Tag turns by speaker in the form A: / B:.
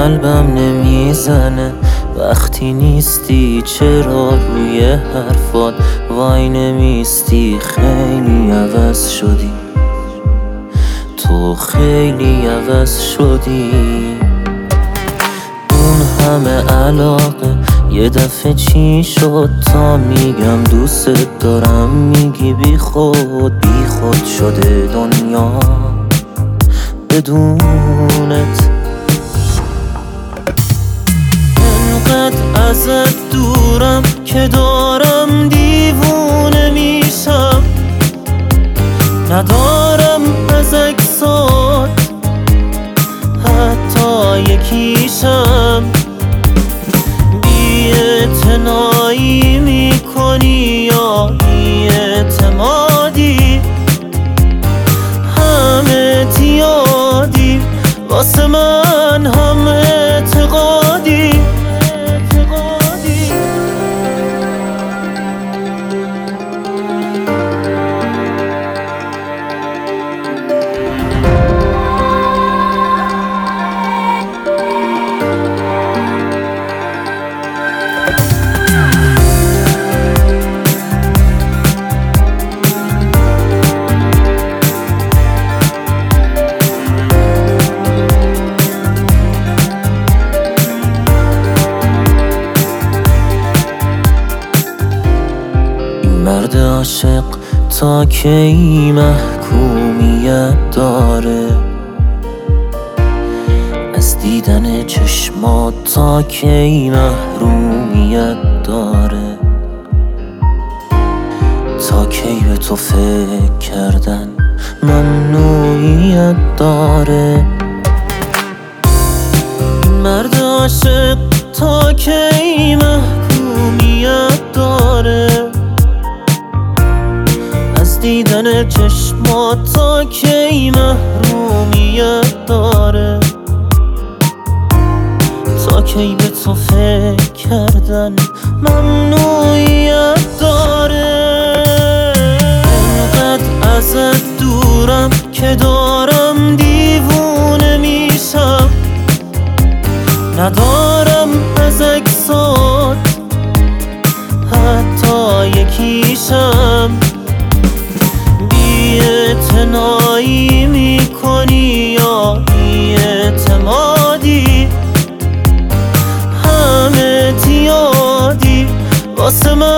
A: قلبم نمیزنه وقتی نیستی، چرا روی حرفات وای نمیستی؟ خیلی عوض شدی، تو خیلی عوض شدی. اون همه علاقه یه دفعه چی شد؟ تا میگم دوست دارم میگی بی خود شده دنیا بدونت. انقدر ازت دورم که دارم دیوونه میشم، ندارم از اکسات حتی یکیشم. بی‌اعتنایی میکنی یا بی‌اعتمادی؟ همه تیادی واسه من، هم اعتقادی. مرد عاشق تا کی محکومیت داره؟ از دیدن چشمات تا کی محرومیت داره؟ تا کی به تو فکر کردن ممنوعیت داره؟ مرد عاشق تا کی محکومیت داره؟ دیدن چشمات تا کی محرومیت داره؟ تا کی به تو فکر کردن ممنوعیت داره؟ انقدر ازت دورم که دارم دیوونه میشم، ندارم از اکسات حتی یکیشم. بی‌اعتنایی میکنی یا بی‌اعتمادی؟ همه تیادی واسه من.